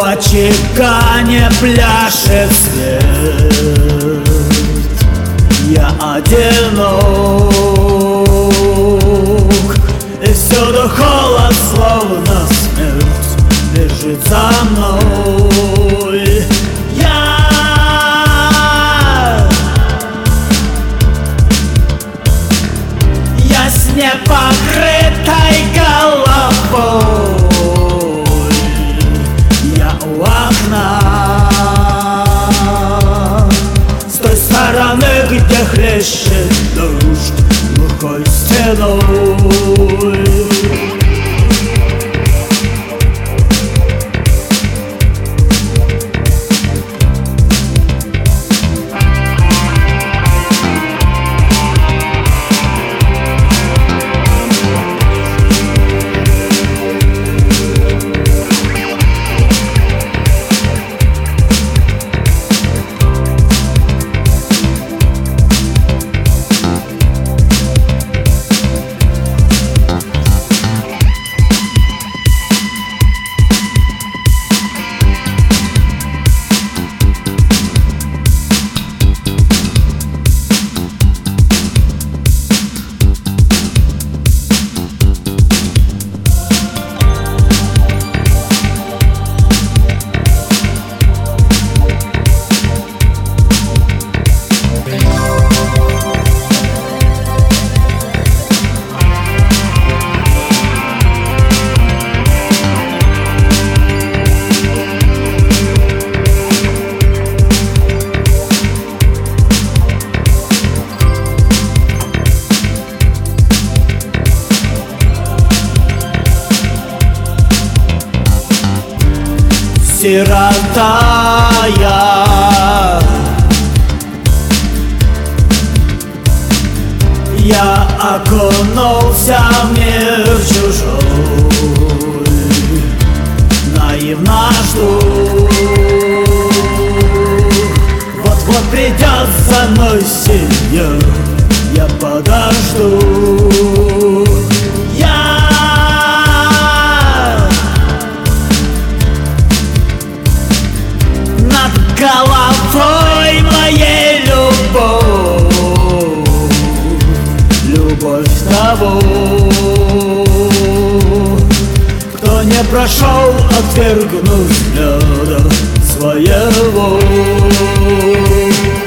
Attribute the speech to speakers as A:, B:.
A: очага не пляшет свет. Я одинок, и всюду холод, словно смерть бежит за мной. Я с непокрытой головой, я у окна, с той стороны, где хлещет дождь глухой стеной. Сирота я окунулся в мир чужой, наивно жду. Вот-вот придет за мной Сеньор, я подожду. Головой моей любовь того, кто не прошел, отвергнув взгляда своего.